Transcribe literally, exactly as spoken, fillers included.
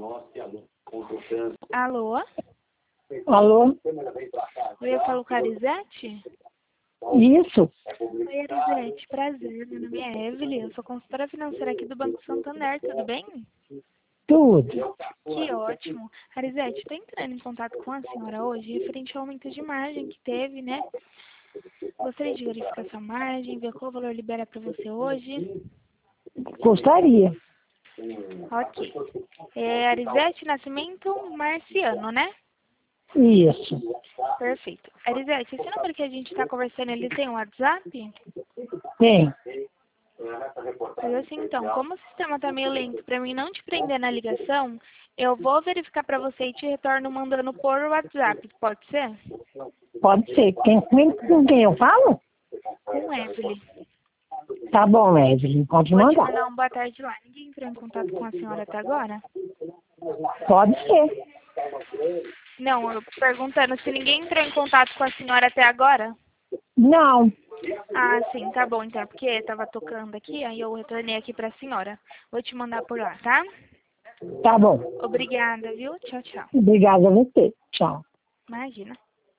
Alô? Alô? Oi, eu falo com a Arizete? Isso? Oi, Arizete, prazer. Meu nome é Evelyn, eu sou consultora financeira aqui do Banco Santander, tudo bem? Tudo. Que ótimo. Arizete, estou entrando em contato com a senhora hoje referente ao aumento de margem que teve, né? Gostaria de verificar sua margem, ver qual valor libera para você hoje. Gostaria. Ok. É Arizete Nascimento Marciano, né? Isso. Perfeito. Arizete, esse número que a gente está conversando, ele tem um WhatsApp? Tem. Mas assim, então, como o sistema está meio lento, para mim não te prender na ligação, eu vou verificar para você e te retorno mandando por WhatsApp, pode ser? Pode ser. Quem, quem, com quem eu falo? Com Evelyn. Tá bom, Evelyn. Pode Vou te mandar. mandar um boa tarde lá. Ninguém entrou em contato com a senhora até agora? Pode ser. Não, eu perguntando se ninguém entrou em contato com a senhora até agora. Não. Ah, sim, tá bom então, porque tava tocando aqui, aí eu retornei aqui pra senhora. Vou te mandar por lá, tá? Tá bom. Obrigada, viu? Tchau, tchau. Obrigada a você. Tchau. Imagina.